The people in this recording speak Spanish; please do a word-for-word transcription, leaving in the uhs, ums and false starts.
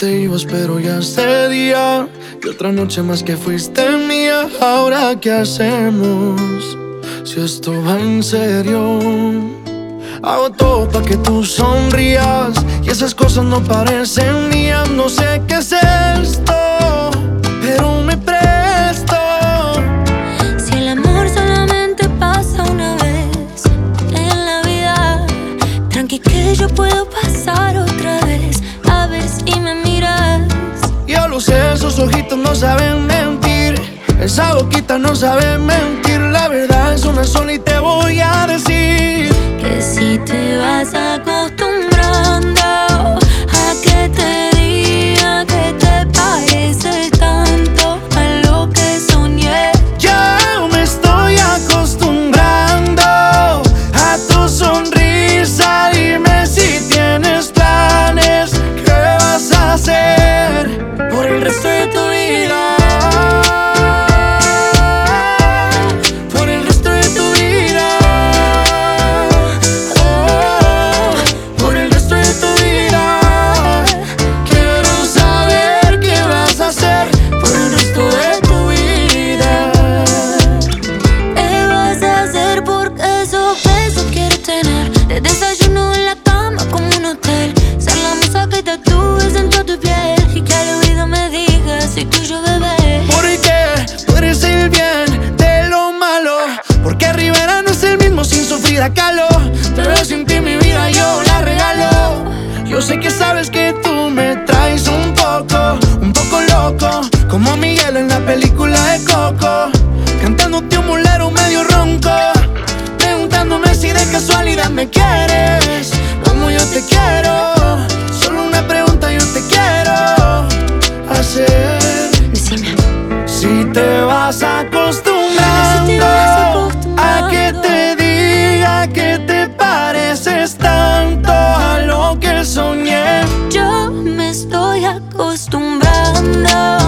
te ibas, pero ya ese día y otra noche más que fuiste mía. Ahora qué hacemos si esto va en serio. Hago todo pa' que tú sonrías y esas cosas no parecen mías. No sé qué es esto, pero me presto. Si el amor solamente pasa una vez en la vida, tranqui que yo puedo pasar otra vez. A ver si me miras. Yo lo sé, esos ojitos no saben mentir, esa boquita no sabe mentir. La verdad es una sola y te voy a decir que si te vas acostumbrando a que te diga que te pareces tanto a lo que soñé. Ya me estoy acostumbrando a tu sonrisa. Dime si tienes planes, ¿qué vas a hacer por el resto de tu vida? Por el resto de tu vida. Oh, por el resto de tu vida. Quiero saber qué vas a hacer por el resto de tu vida. ¿Qué vas a hacer? Porque esos besos quiero tener. Te desayuno en la cama como un hotel. Ser la musa que tatúes en toda tu piel y que al oído me digas soy tuyo, bebé. Porque tú eres el bien de lo malo. Porque Rivera no es el mismo sin sufrir a Calo. Pero sin ti mi vida yo la regalo. Yo sé que sabes que tú me traes un poco, un poco loco, como Miguel en la película de Coco, cantándote un bolero medio ronco, preguntándome si de casualidad me quieres como yo te quiero. Solo una pregunta yo te quiero hacer. Decime. Si te vas acostumbrando, Si te vas acostumbrando a que te diga que te pareces tanto a lo que soñé. Yo me estoy acostumbrando